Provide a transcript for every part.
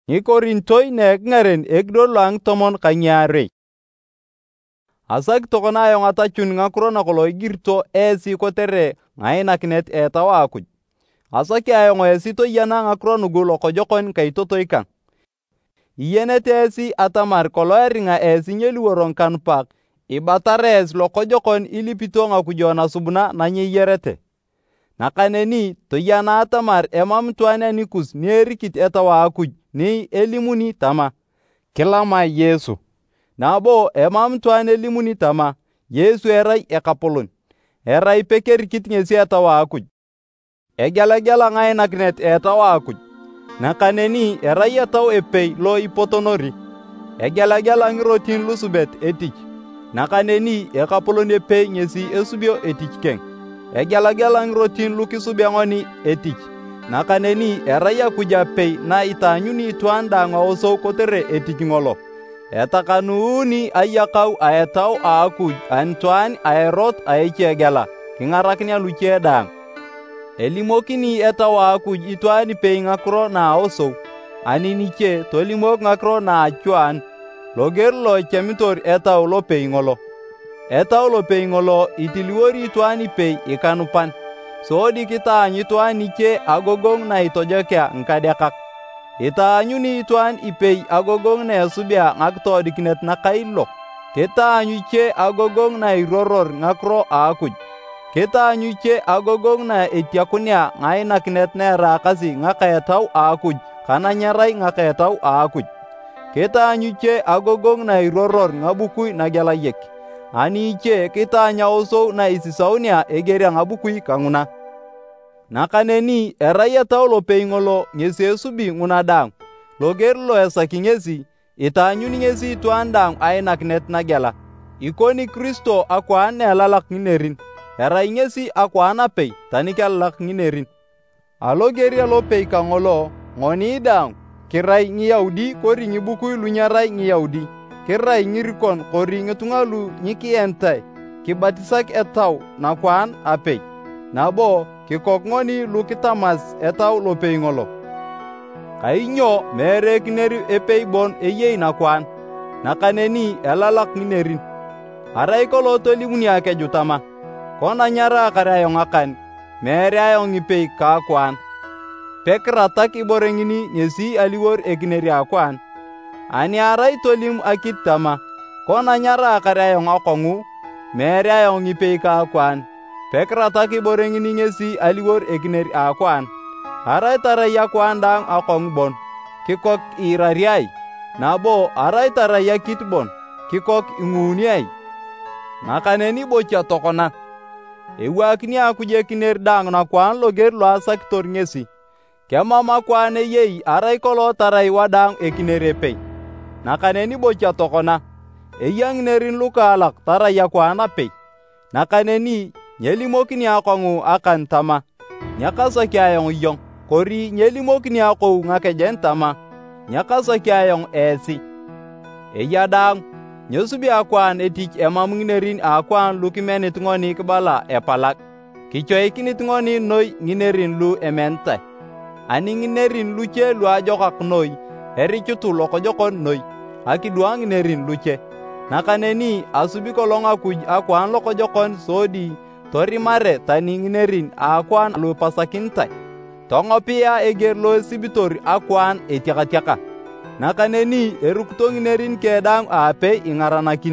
Korintoi nek ngaren egdol lang tomon kanyare. Asak tokona ayong atachun ngakro na kolo igirto esi kotere ngainakinet etawa akuj. Asaki ayong esi to yana ngakro nugu lokojokon kaitotoi kang. Iyenet esi atamar kolo eringa esi nyeliworon kanpak ibatares lokojokon ilipito ngakujo na subuna na nyeyerete. Nakaneni to yana atamar emam tuan anikus nierikit etawa akuj ni elimuni tama kilama Yesu. Nabo emam tuan elimuni tama Yesu erai ekapolon. Erai pekerikit ngesi etawa akuj. Egela ngainakinet etawa akuj. Nakaneni erai etau epei lo ipotonori. Egela ngirotin lusubet etich. Nakaneni ekapolon epei ngesi esubio etich keng. Egela ngirotin lukisubiangoni etich. Nakaneni erai akuja pei na itanyuni tuan danga oso kotere etich ngolo. Etakanuuni ayakau aetau akuj antuan aerot aechegela kingarakinia luche dang. Elimokini etawa akuj ituani pei ngakro na oso aniniche tolimok ngakro na achuan loger lo chemitor etau lo pei ngolo. Etau lo pei ngolo itiliwori ituani pei ikanupan. Sodi kita anyituani che agogong na itojokea nkadekak. Itaanyuni ituan ipei agogong na esubia ngaktodikinet na kailo. Kita anyuche agogong na iroror ngakro akuj. Kita anyuche agogong na etiakunia ngainakinet na erakasi ngakaetau akuj kananyarai ngakaetau akuj. Kita anyuche agogong na iroror ngabukui na gelayek. Aniche kita anyaoso na isisaunia egeria ngabukui kanguna. Nakaneni erai etau lo pei ngolo ngesi esubi nguna dang. Loger lo esaki ngesi itanyuni ngesi tuan dang ainakinet na gela. Ikoni Kristo akwaan ne alalak nginerin. Erai ngesi akwaan apei tanikalak nginerin. Alogeria lo pei kangolo ngoni dang kirai ngiyaudi kori ngibukui lunyarai ngiyaudi. Kirai ngirikon kori ngitungalu nyikientai kibatisak etau nakwaan apei. Nabo kikok ngoni lukitamas etau lo pei ngolo. Kainyo mere kineri epei bon eyei nakwaan. Nakaneni elalak nginerin. Arai kolo tolimuni akejutama. Kona nyara kare ayong akan mere ayong ipei kakwaan. Pekratak iborengini ngesi aliwor ekineri akwaan. Ani arai tolim akit tama. Kona nyara kare ayong akongu mere ayong ipei kakwaan. Pekratak iborengini ngesi aliwor ekineri akwaan. Arai tarai akwaan dang akong bon. Kikok irariai. Nabo arai tarai akit bon. Kikok inguniai. Nakaneni bocha tokona. Ewakini akuje kiner dang nakwaan loger lo asaktor ngesi. Kemam akwaan eyei arai kolo tarai wadang ekinerepei. Nakaneni bocha tokona. Eyang nerin luka alak tarai akwaan apei. Nakaneni nyelimokini akongu akan tama. Nyakasaki ayong iyong. Kori nyelimokini akou ngakejen tama. Nyakasaki ayong esi. Eyadang. Nyesubi akwaan etich emam nginerin akwaan lukimenit ngoni kibala epalak. Kichoikinit ngoni noi nginerin lu ementai. Ani nginerin luche lu ajokak noi. Erichutu lokojokon noi. Akidua nginerin luche. Nakaneni asubi kolong akuj akwaan lokojokon sodi. Torimare tani nginerin akwaan lu pasakintai. Tongopia eger lo sibitori akwaan etiaka-tiaka. Nakaneni erukto nginerin kedang ape ingaranakin.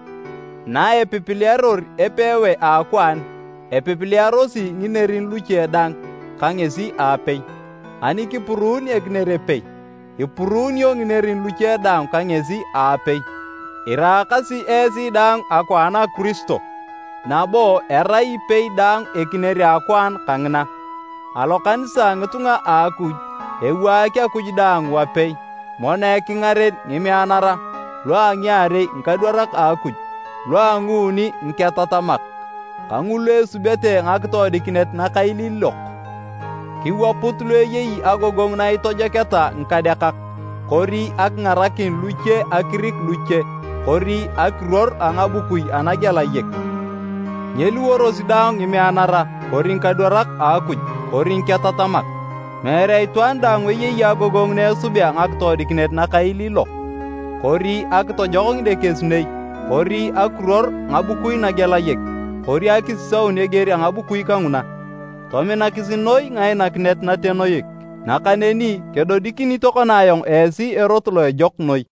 Na epipiliaror epewe akwaan. Epipiliarosi nginerin luche dang kangesi ape. Ani kipurun eknerepei. Ipurun yo nginerin luche dang kangesi ape. Irakasi esi dang akwana Kristo. Nabo erai pei dang ekineri akwaan kangna. Alokanisa ngetunga akuj. Ewaki akuj dang wapei. Mona kingaret ngimianara. Lua ngiare nkadwarak akuj. Lua nguni nketatamak. Kangule subete ngaktodikinet nakaililok. Kiwaput lue yei agogong na itojeketa nkadekak. Kori ak ngarakin luche akirik luche. Kori ak ror angabukui anagelayek. Nyeluoros dang ngimianara. Kori nkadwarak akuj. Kori nketatamak. Mere itwaan daang eyei agogong na esubia ngakitoodikinet nakaili lo, kori akitojok ng'idekesunei, kori akuror ng'abukui nagelayek, kori akisisaun eger a ng'abukui kang'una. Tominakisin noi ng'ainakinet natenoyek, nakaneni kedodikini tokona ayong esi erot lo ejok noi.